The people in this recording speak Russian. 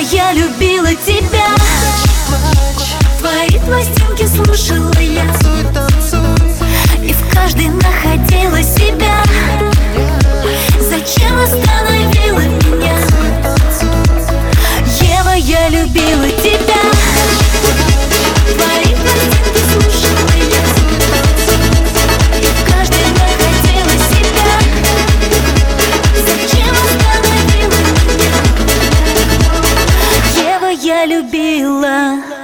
я любила тебя. Твои пластинки слушала я, и в каждой находила себя. Зачем остановила меня? Ева, я любила тебя. Твои пластинки слушала я, и в каждой находила себя. Зачем остановила меня? Ева, я любила.